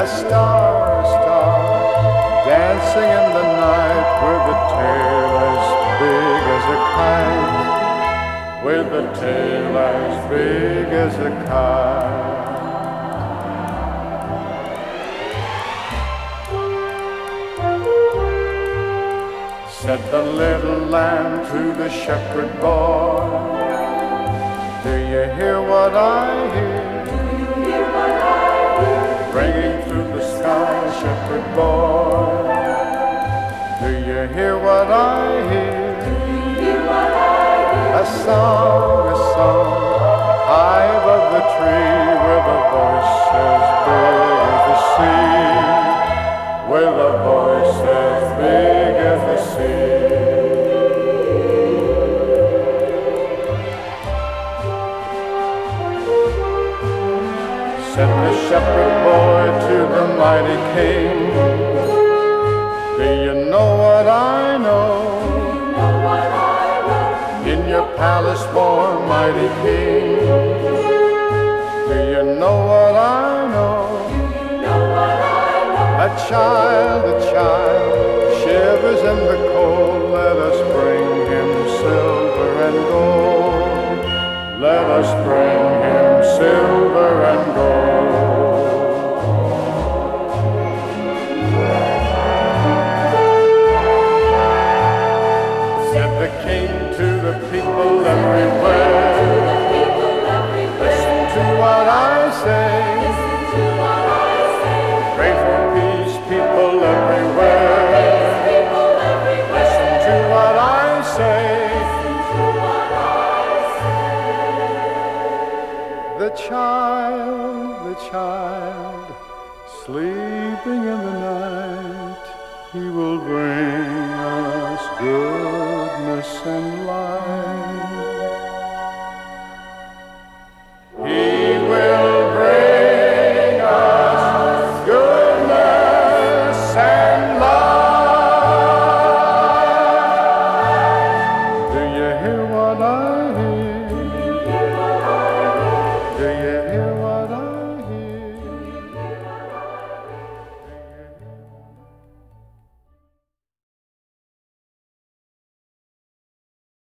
star, dancing in the night with a tail as big as a kite, with a tail as big as a kite. Said the little lamb to the shepherd boy, do you hear what I hear? Do you hear what I hear? Ringing through the sky, shepherd boy. Do you hear what I hear? Do you hear what I hear? A song, high above the tree, with a voice as big as the sea, with a voice as big as the sea. Said the shepherd boy to the mighty king, do you know what I know? In your palace born mighty king, do you know what I know? A child shivers in the cold. Let us bring him silver and gold. Let us bring him silver and gold. Said the king to the people everywhere, listen to what I say. Pray for peace, people everywhere. Listen to what I say. The child, sleeping in the night, he will bring